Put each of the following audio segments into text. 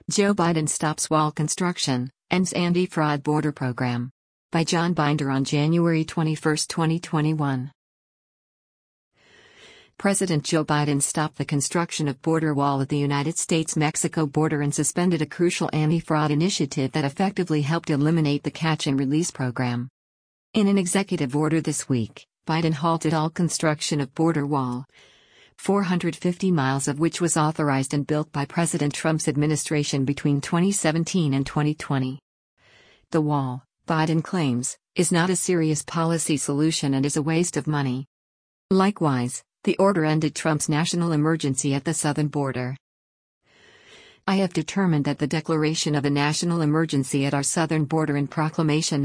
Joe Biden stops wall construction, ends anti-fraud border program. By John Binder on January 21, 2021. President Joe Biden stopped the construction of border wall at the United States-Mexico border and suspended a crucial anti-fraud initiative that effectively helped eliminate the catch and release program. In an executive order this week, Biden halted all construction of border wall, 450 miles of which was authorized and built by President Trump's administration between 2017 and 2020. The wall, Biden claims, is not a serious policy solution and is a waste of money. Likewise, the order ended Trump's national emergency at the southern border. I have determined that the declaration of a national emergency at our southern border in Proclamation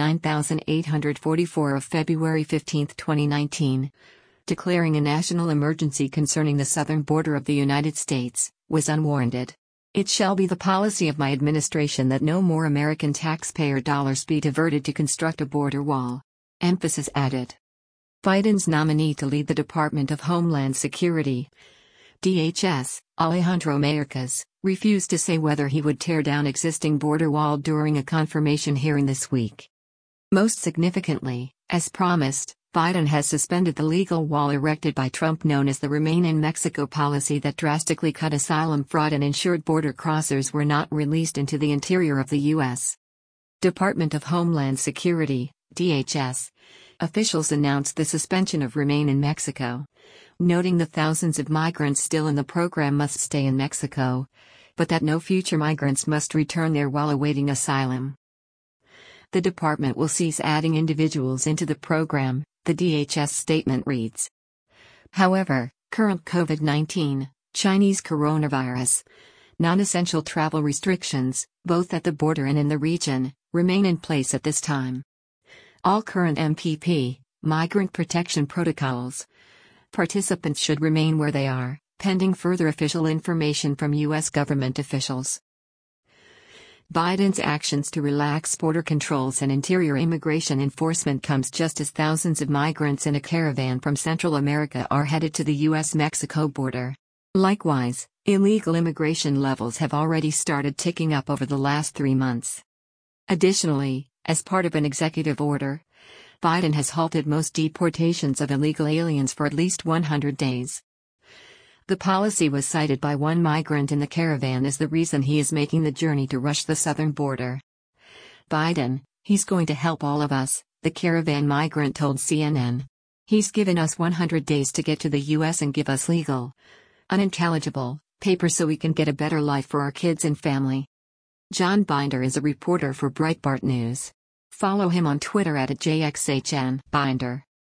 9844 of February 15, 2019, declaring a national emergency concerning the southern border of the United States, was unwarranted. It shall be the policy of my administration that no more American taxpayer dollars be diverted to construct a border wall. Emphasis added. Biden's nominee to lead the Department of Homeland Security, DHS, Alejandro Mayorkas, refused to say whether he would tear down existing border wall during a confirmation hearing this week. Most significantly, as promised, Biden has suspended the legal wall erected by Trump known as the Remain in Mexico policy that drastically cut asylum fraud and ensured border crossers were not released into the interior of the U.S. Department of Homeland Security, DHS, officials announced the suspension of Remain in Mexico, noting the thousands of migrants still in the program must stay in Mexico, but that no future migrants must return there while awaiting asylum. The department will cease adding individuals into the program, the DHS statement reads. However, current COVID-19, Chinese coronavirus, non-essential travel restrictions, both at the border and in the region, remain in place at this time. All current MPP, migrant protection protocols, participants should remain where they are, pending further official information from U.S. government officials. Biden's actions to relax border controls and interior immigration enforcement comes just as thousands of migrants in a caravan from Central America are headed to the U.S.-Mexico border. Likewise, illegal immigration levels have already started ticking up over the last 3 months. Additionally, as part of an executive order, Biden has halted most deportations of illegal aliens for at least 100 days. The policy was cited by one migrant in the caravan as the reason he is making the journey to rush the southern border. Biden, he's going to help all of us, the caravan migrant told CNN. He's given us 100 days to get to the U.S. and give us legal, unintelligible, paper so we can get a better life for our kids and family. John Binder is a reporter for Breitbart News. Follow him on Twitter @JXHN Binder.